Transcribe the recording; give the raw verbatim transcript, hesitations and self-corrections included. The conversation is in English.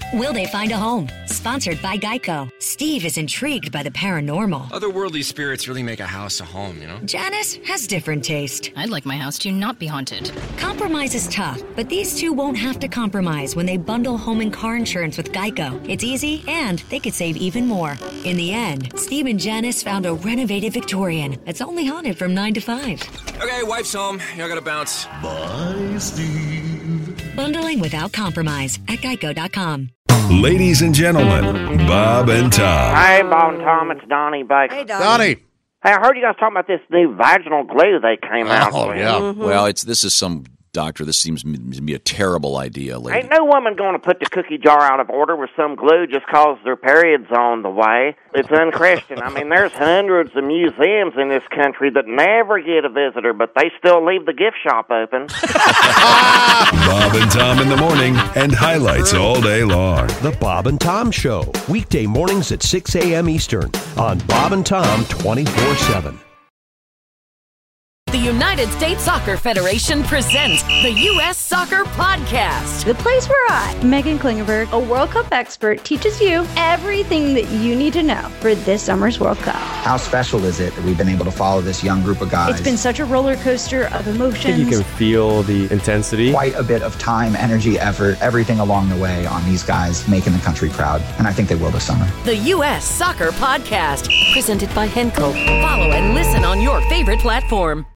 Will they find a home? Sponsored by Geico. Steve is intrigued by the paranormal. Otherworldly spirits really make a house a home, you know? Janice has different taste. I'd like my house to not be haunted. Compromise is tough, but these two won't have to compromise when they bundle home and car insurance with Geico. It's easy, and they could save even more. In the end, Steve and Janice found a renovated Victorian that's only haunted from nine to five. Okay, wife's home. I gotta bounce. Bye, Steve. Bundling without compromise at geico dot com. Ladies and gentlemen, Bob and Tom. Hey, Bob and Tom, it's Donnie Baker. Hey, Donnie. Donnie. Hey, I heard you guys talking about this new vaginal glue they came out Oh, with. yeah. Mm-hmm. Well, it's this is some doctor. This seems to be a terrible idea, lady. Ain't no woman going to put the cookie jar out of order with some glue just 'cause their period's on the way. It's unchristian. I mean, there's hundreds of museums in this country that never get a visitor, but they still leave the gift shop open. Bob and Tom in the morning and highlights all day long. The Bob and Tom Show, weekday mornings at six a.m. Eastern on Bob and Tom twenty-four seven. The United States Soccer Federation presents the U S Soccer Podcast. The place where I, Megan Klingenberg, a World Cup expert, teaches you everything that you need to know for this summer's World Cup. How special is it that we've been able to follow this young group of guys? It's been such a roller coaster of emotions. I think you can feel the intensity. Quite a bit of time, energy, effort, everything along the way on these guys making the country proud. And I think they will this summer. The U S Soccer Podcast, presented by Henkel. Follow and listen on your favorite platform.